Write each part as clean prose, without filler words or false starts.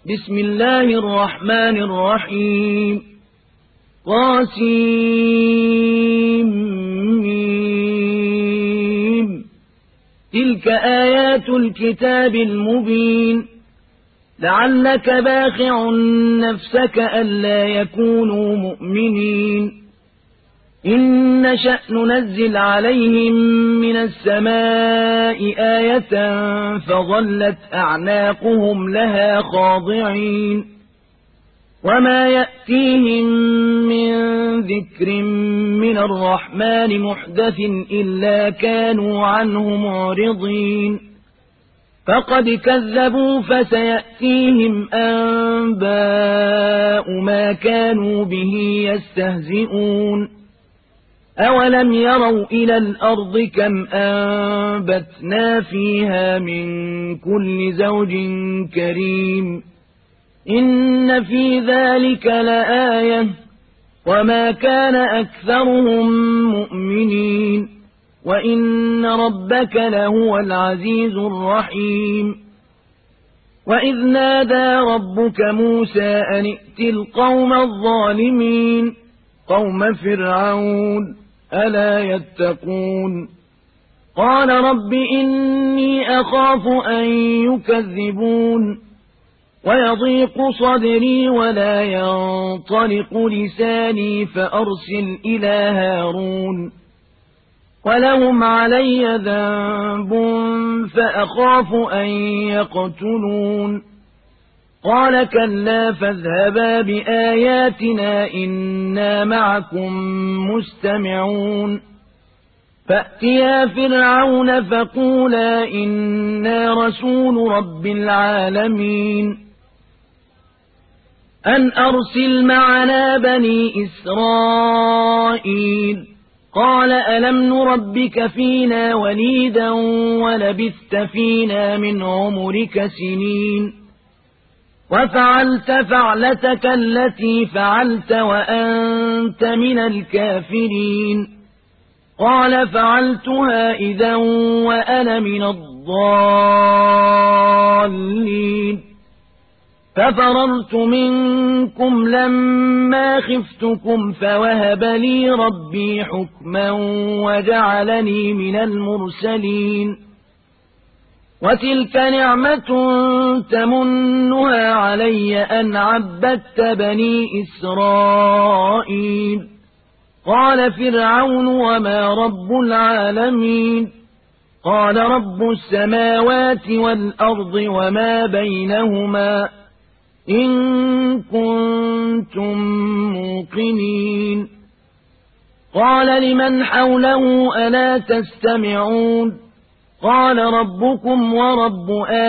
بسم الله الرحمن الرحيم طاسيم تلك آيات الكتاب المبين لعلك باخع نفسك ألا يكونوا مؤمنين إن نشأ ننزل عليهم من السماء آية فظلت أعناقهم لها خاضعين وما يأتيهم من ذكر من الرحمن محدث إلا كانوا عنه معرضين فقد كذبوا فسيأتيهم أنباء ما كانوا به يستهزئون أولم يروا إلى الأرض كم أنبتنا فيها من كل زوج كريم إن في ذلك لآية وما كان أكثرهم مؤمنين وإن ربك لهو العزيز الرحيم وإذ نادى ربك موسى أن ائت القوم الظالمين قوم فرعون ألا يتقون قال رب إني أخاف أن يكذبون ويضيق صدري ولا ينطلق لساني فأرسل إلى هارون ولهم علي ذنب فأخاف أن يقتلون قال كلا فاذهبا بآياتنا إنا معكم مستمعون فأتيا فرعون فقولا إنا رسول رب العالمين أن أرسل معنا بني إسرائيل قال ألم نربك فينا وليدا ولبثت فينا من عمرك سنين وفعلت فعلتك التي فعلت وأنت من الكافرين قال فعلتها إذا وأنا من الضالين ففررت منكم لما خفتكم فوهب لي ربي حكما وجعلني من المرسلين وتلك نعمة تمنها علي أن عبدت بني إسرائيل قال فرعون وما رب العالمين قال رب السماوات والأرض وما بينهما إن كنتم موقنين قال لمن حوله ألا تستمعون قال ربكم ورب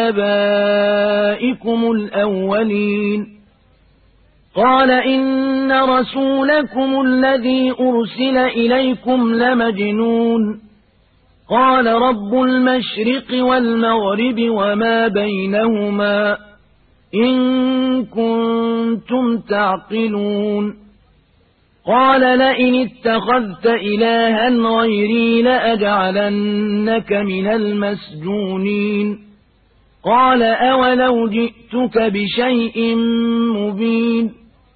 آبائكم الأولين قال إن رسولكم الذي أرسل إليكم لمجنون قال رب المشرق والمغرب وما بينهما إن كنتم تعقلون قال لئن اتخذت إلها غيري لأجعلنك من المسجونين قال أولو جئتك بشيء مبين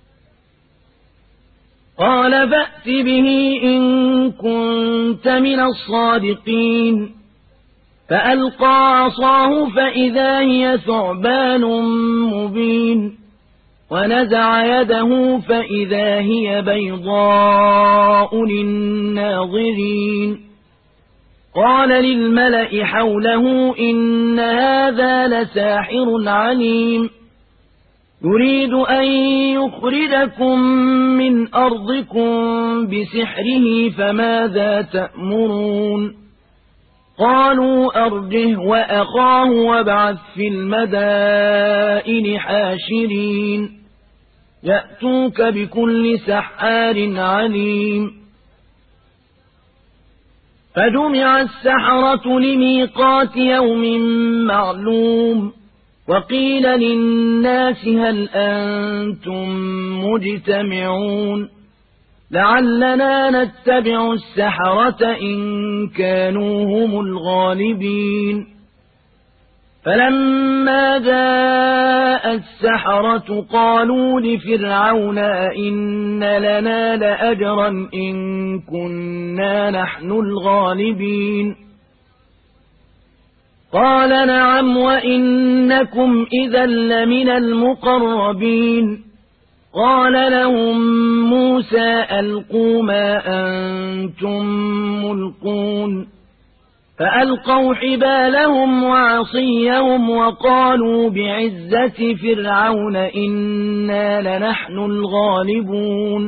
قال فأت به إن كنت من الصادقين فألقى عصاه فإذا هي ثعبان مبين ونزع يده فإذا هي بيضاء للناظرين قال للملأ حوله إن هذا لساحر عليم يريد أن يخرجكم من أرضكم بسحره فماذا تأمرون قالوا أرجه وأخاه وابعث في المدائن حاشرين يأتوك بكل سحار عليم فجمع السحرة لميقات يوم معلوم وقيل للناس هل أنتم مجتمعون لعلنا نتبع السحرة إن كانوا هم الغالبين فلما جاء السحرة قالوا لفرعون أئن لنا لأجرا إن كنا نحن الغالبين قال نعم وإنكم إذا لمن المقربين قال لهم موسى ألقوا ما أنتم ملقون فألقوا حبالهم وعصيهم وقالوا بعزة فرعون إنا لنحن الغالبون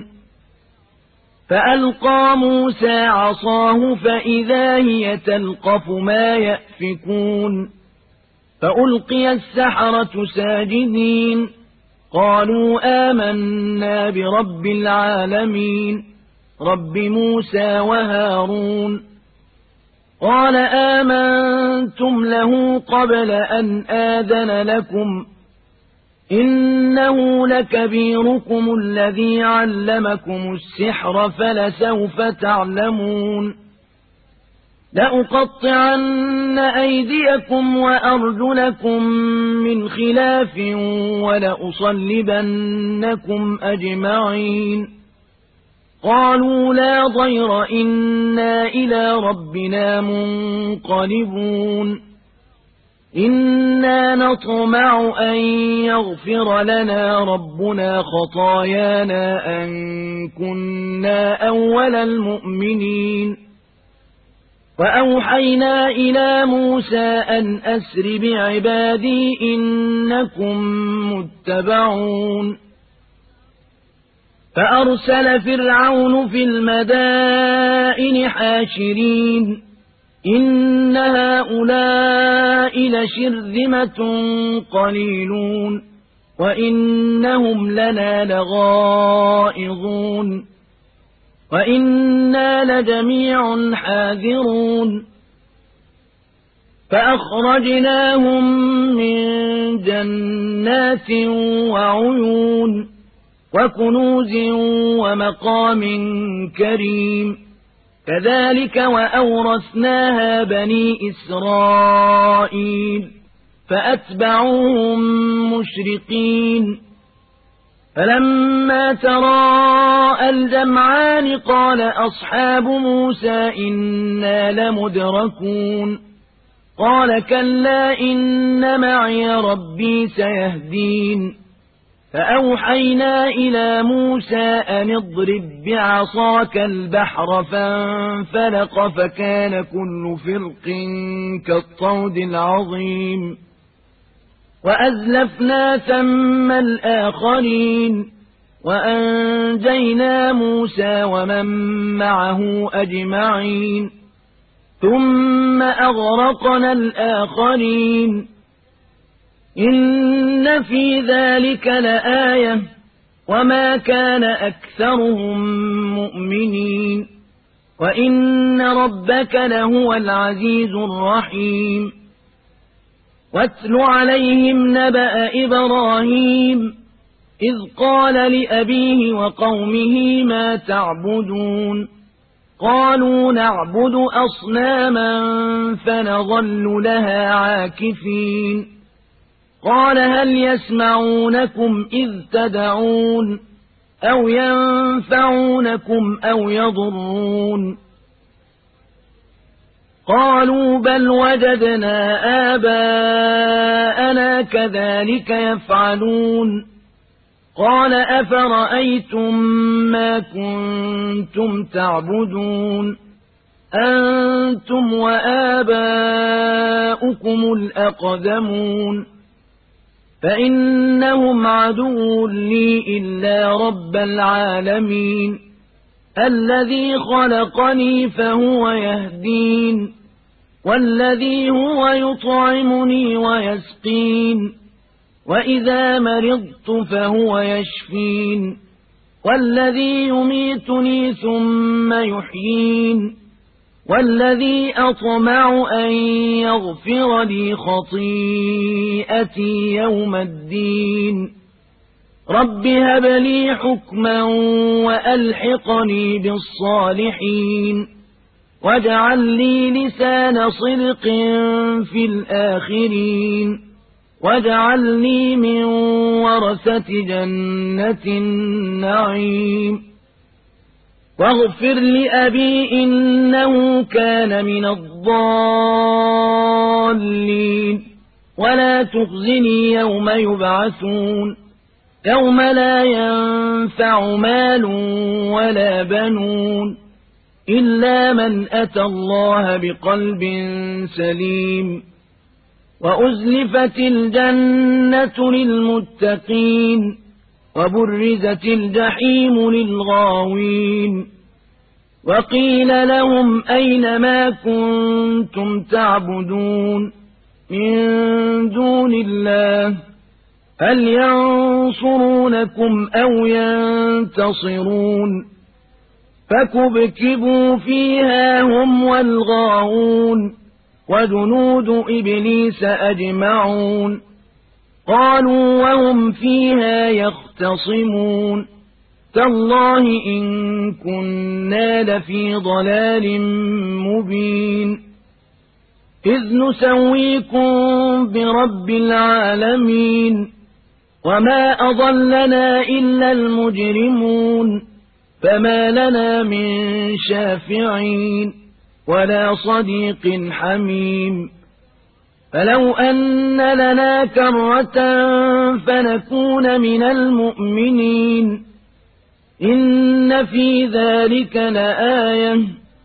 فألقى موسى عصاه فإذا هي تلقف ما يأفكون فألقي السحرة ساجدين قالوا آمنا برب العالمين رب موسى وهارون قال آمنتم له قبل أن آذن لكم إنه لكبيركم الذي علمكم السحر فلسوف تعلمون لأقطعن أيديكم وأرجلكم من خلاف ولأصلبنكم أجمعين قالوا لا ضير إنا إلى ربنا منقلبون إنا نطمع أن يغفر لنا ربنا خطايانا أن كنا أول المؤمنين وأوحينا إلى موسى أن أسر بعبادي إنكم متبعون فأرسل فرعون في المدائن حاشرين إن هؤلاء لشرذمة قليلون وإنهم لنا لغائظون وإنا لجميع حاذرون فأخرجناهم من جنات وعيون وكنوز ومقام كريم كذلك وأورثناها بني إسرائيل فأتبعوهم مشرقين فلما تراءى الجمعان قال أصحاب موسى إنا لمدركون قال كلا إن معي ربي سيهدين فأوحينا إلى موسى أن اضرب بعصاك البحر فانفلق فكان كل فرق كالطود العظيم وأزلفنا ثم الآخرين وأنجينا موسى ومن معه أجمعين ثم أغرقنا الآخرين إن في ذلك لآية وما كان أكثرهم مؤمنين وإن ربك لهو العزيز الرحيم واتل عليهم نبأ إبراهيم إذ قال لأبيه وقومه ما تعبدون قالوا نعبد أصناما فنظل لها عاكفين قال هل يسمعونكم إذ تدعون أو ينفعونكم أو يضرون قالوا بل وجدنا آباءنا كذلك يفعلون قال أفرأيتم ما كنتم تعبدون أنتم وآباؤكم الأقدمون فإنهم عدو لي إلا رب العالمين الذي خلقني فهو يهدين والذي هو يطعمني ويسقين وإذا مرضت فهو يشفين والذي يميتني ثم يحيين والذي أطمع أن يغفر لي خطيئتي يوم الدين رب هب لي حكما وألحقني بالصالحين واجعل لي لسان صدق في الآخرين واجعلني من ورثة جنة النعيم واغفر لأبي إنه كان من الضالين ولا تخزني يوم يبعثون يوم لا ينفع مال ولا بنون إلا من أتى الله بقلب سليم وأزلفت الجنة للمتقين وبرزت الجحيم للغاوين وقيل لهم أين ما كنتم تعبدون من دون الله هل ينصرونكم أو ينتصرون فكبكبوا فيها هم والغاوون وجنود إبليس أجمعون قالوا وهم فيها يختصمون تالله إن كنا لفي ضلال مبين إذ نسويكم برب العالمين وما أضلنا إلا المجرمون فما لنا من شافعين ولا صديق حميم فلو أن لنا كرة فنكون من المؤمنين إن في ذلك لآية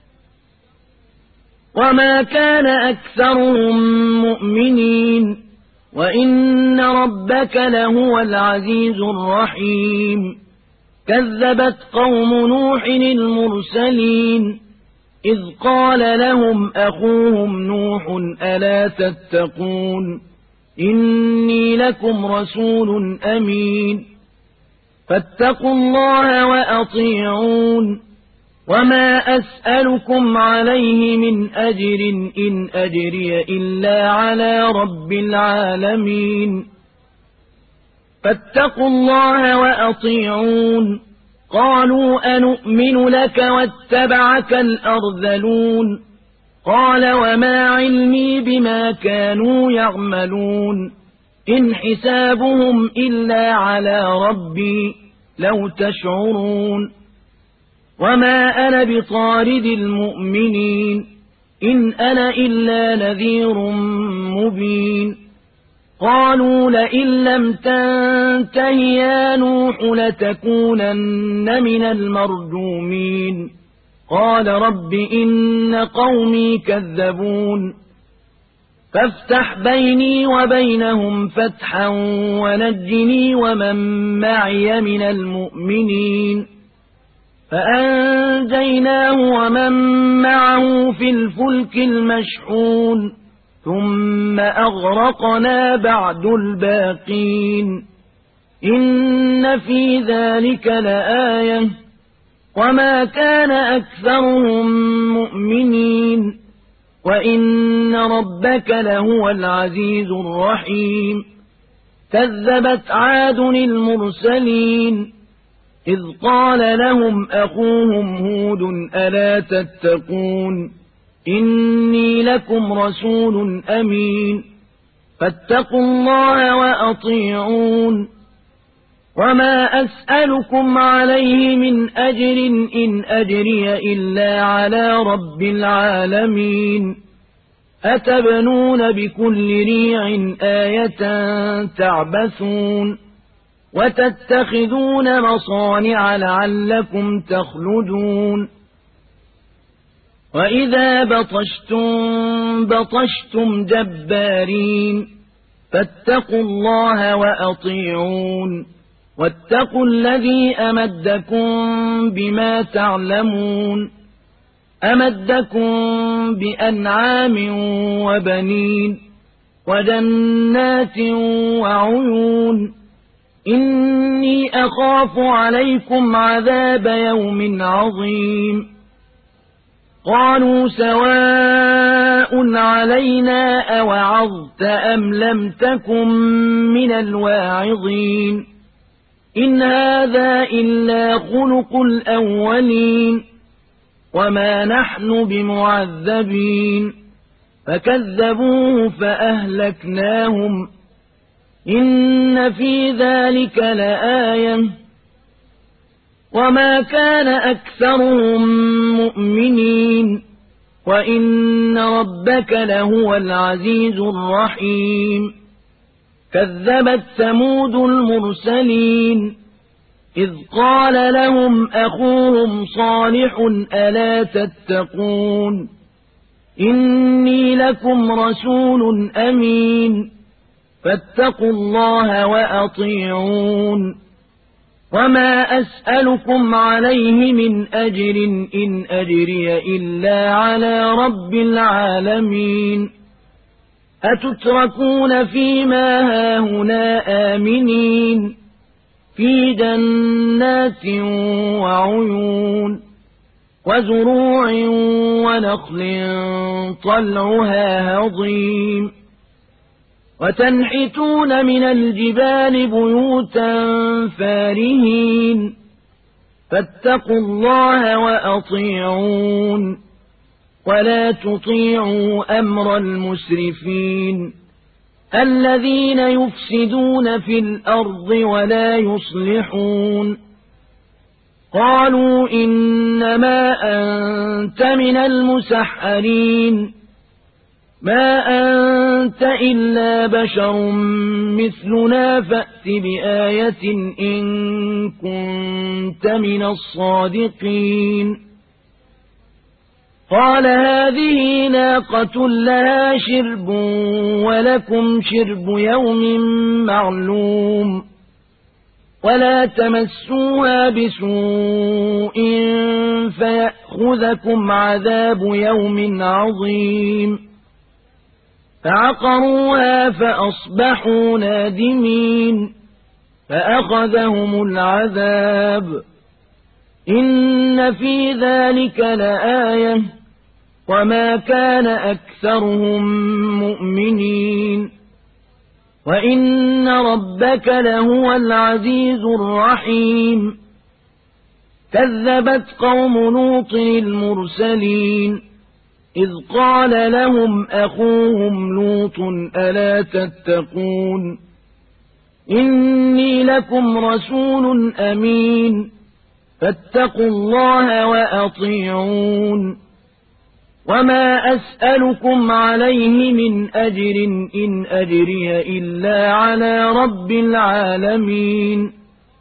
وما كان أكثرهم مؤمنين وإن ربك لهو العزيز الرحيم كذبت قوم نوح المرسلين إذ قال لهم أخوهم نوح ألا تتقون إني لكم رسول أمين فاتقوا الله وأطيعون وما أسألكم عليه من أجر إن أجري إلا على رب العالمين فاتقوا الله وأطيعون قالوا أنؤمن لك واتبعك الأرذلون قال وما علمي بما كانوا يعملون إن حسابهم إلا على ربي لو تشعرون وما أنا بطارد المؤمنين إن أنا إلا نذير مبين قالوا لئن لم تنته يا نوح لتكونن من المرجومين قال رب إن قومي كذبون فافتح بيني وبينهم فتحا ونجني ومن معي من المؤمنين فأنجيناه ومن معه في الفلك المشحون ثم أغرقنا بعد الباقين إن في ذلك لآية وما كان أكثرهم مؤمنين وإن ربك لهو العزيز الرحيم كذبت عاد المرسلين إذ قال لهم أخوهم هود ألا تتقون إني لكم رسول أمين فاتقوا الله وأطيعون وما أسألكم عليه من أجر إن أجري إلا على رب العالمين أتبنون بكل ريع آية تعبثون وتتخذون مصانع لعلكم تخلدون وإذا بطشتم جبارين فاتقوا الله وأطيعون واتقوا الذي أمدكم بما تعلمون أمدكم بأنعام وبنين وجنات وعيون إني أخاف عليكم عذاب يوم عظيم قالوا سواء علينا أوعظت أم لم تكن من الواعظين إن هذا إلا خلق الأولين وما نحن بمعذبين فكذبوه فأهلكناهم إن في ذلك لآية وما كان أكثرهم مؤمنين وإن ربك لهو العزيز الرحيم كذبت ثمود المرسلين إذ قال لهم أخوهم صالح ألا تتقون إني لكم رسول أمين فاتقوا الله وأطيعون وما أسألكم عليه من أجر إن أجري إلا على رب العالمين أتتركون فيما هاهنا آمنين في جنات وعيون وزروع ونخل طلعها هضيم وتنحتون من الجبال بيوتا فارهين فاتقوا الله وأطيعون ولا تطيعوا أمر المسرفين الذين يفسدون في الأرض ولا يصلحون قالوا إنما أنت من المسحرين ما أنت إلا بشر مثلنا فأت بآية إن كنت من الصادقين قال هذه ناقة لها شرب ولكم شرب يوم معلوم ولا تمسوها بسوء فيأخذكم عذاب يوم عظيم فعقروها فأصبحوا نادمين فأخذهم العذاب إن في ذلك لآية وما كان أكثرهم مؤمنين وإن ربك لهو العزيز الرحيم كذبت قوم لوط المرسلين إذ قال لهم أخوهم لوط ألا تتقون إني لكم رسول أمين فاتقوا الله وأطيعون وما أسألكم عليه من أجر إن أجري إلا على رب العالمين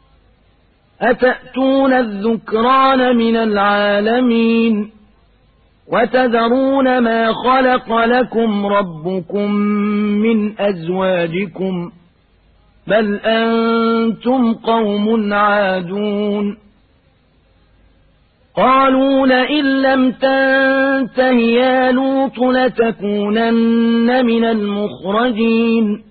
أتأتون الذكران من العالمين وتذرون ما خلق لكم ربكم من أزواجكم بل أنتم قوم عادون قالوا لئن لم تنته يا لوط لتكونن من المخرجين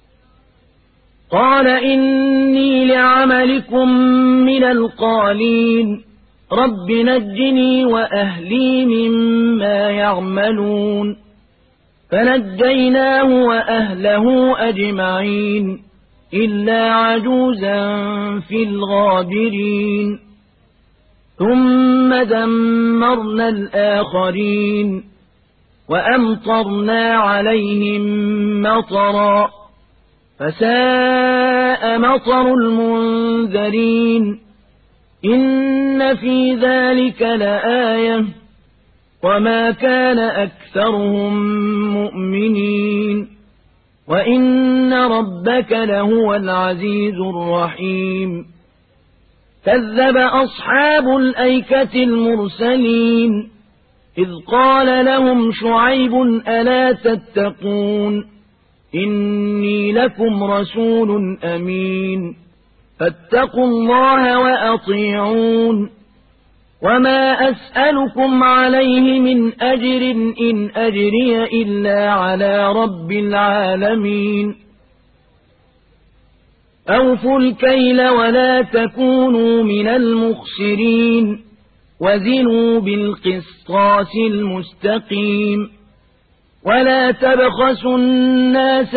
قال إني لعملكم من القالين رب نجني وأهلي مما يعملون فنجيناه وأهله أجمعين إلا عجوزا في الغابرين ثم دمرنا الآخرين وأمطرنا عليهم مطرا فساء مطر المنذرين إن في ذلك لآية وما كان أكثرهم مؤمنين وإن ربك لهو العزيز الرحيم كذب أصحاب الأيكة المرسلين إذ قال لهم شعيب ألا تتقون إني لكم رسول أمين فاتقوا الله وأطيعون وما أسألكم عليه من أجر إن أجري إلا على رب العالمين أوفوا الكيل ولا تكونوا من المخسرين وزنوا بالقسطاس المستقيم ولا تبخسوا الناس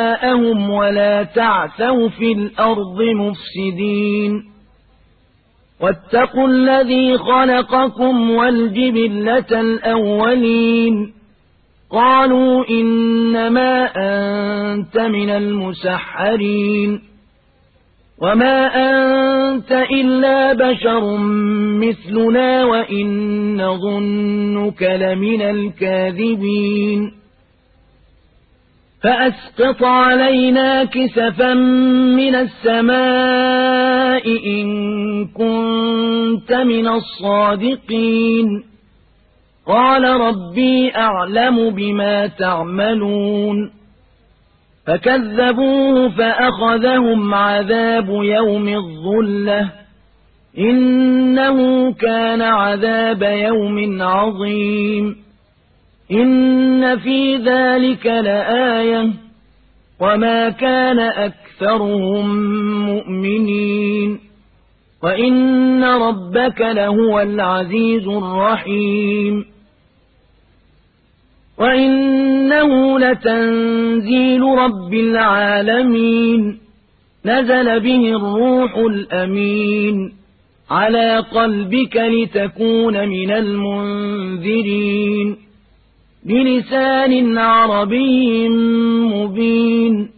أشياءهم ولا تعثوا في الأرض مفسدين واتقوا الذي خلقكم والجبلة الأولين قالوا إنما أنت من المسحرين وما أنت إلا بشر مثلنا وإن نظنك لمن الكاذبين فأسقط علينا كسفا من السماء إن كنت من الصادقين قال ربي أعلم بما تعملون فكذبوه فأخذهم عذاب يوم الظلة إنه كان عذاب يوم عظيم إن في ذلك لآية وما كان أكثرهم مؤمنين وإن ربك لهو العزيز الرحيم وإنه لتنزيل رب العالمين نزل به الروح الأمين على قلبك لتكون من المنذرين بلسان عربي مبين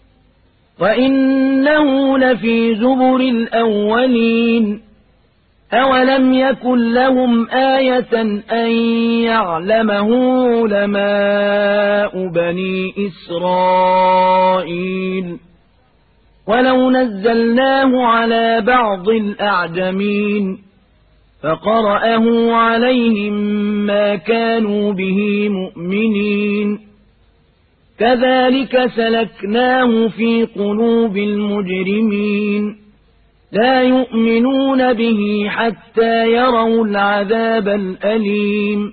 وإنه لفي زبر الأولين أولم يكن لهم آية أن يعلمه علماء بني إسرائيل ولو نزلناه على بعض الأعجمين فقرأه عليهم ما كانوا به مؤمنين كذلك سلكناه في قلوب المجرمين لا يؤمنون به حتى يروا العذاب الأليم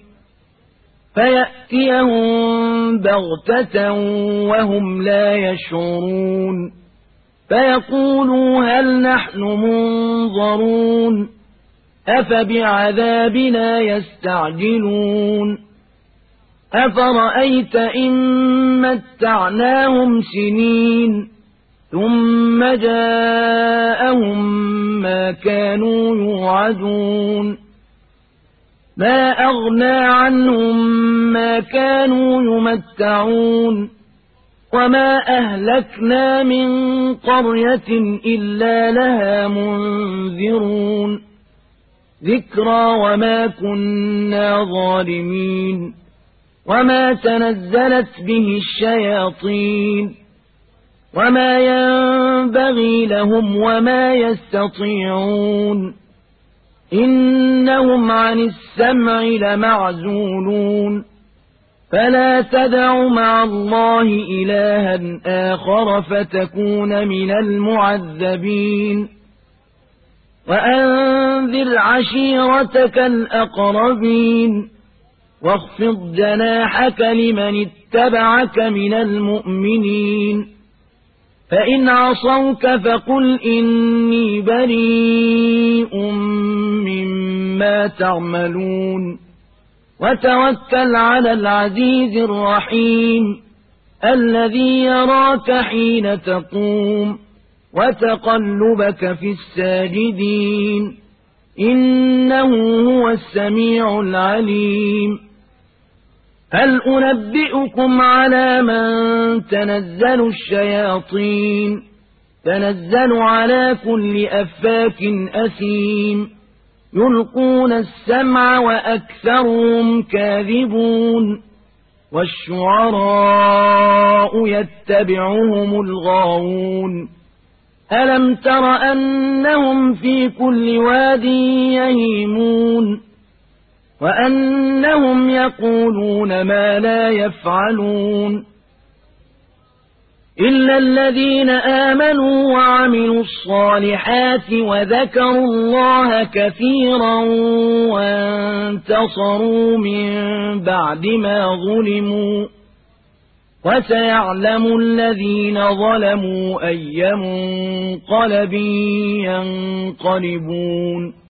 فيأتيهم بغتة وهم لا يشعرون فيقولوا هل نحن منظرون أفبعذابنا يستعجلون أفرأيت إن متعناهم سنين ثم جاءهم ما كانوا يوعدون ما أغنى عنهم ما كانوا يمتعون وما أهلكنا من قرية إلا لها منذرون ذكرى وما كنا ظالمين وما تنزلت به الشياطين وما ينبغي لهم وما يستطيعون إنهم عن السمع لمعزولون فلا تدع مع الله إلها آخر فتكون من المعذبين وأنذر عشيرتك الأقربين واخفض جناحك لمن اتبعك من المؤمنين فإن عصوك فقل إني بريء مما تعملون وتوكل على العزيز الرحيم الذي يراك حين تقوم وتقلبك في الساجدين إنه هو السميع العليم هل أنبئكم على من تنزل الشياطين تنزل على كل أفاك أثيم يلقون السمع وأكثرهم كاذبون والشعراء يتبعهم الغاوون ألم تر أنهم في كل واد يهيمون وأنهم يقولون ما لا يفعلون إلا الذين آمنوا وعملوا الصالحات وذكروا الله كثيرا وانتصروا من بعد ما ظلموا وسيعلم الذين ظلموا أي منقلب ينقلبون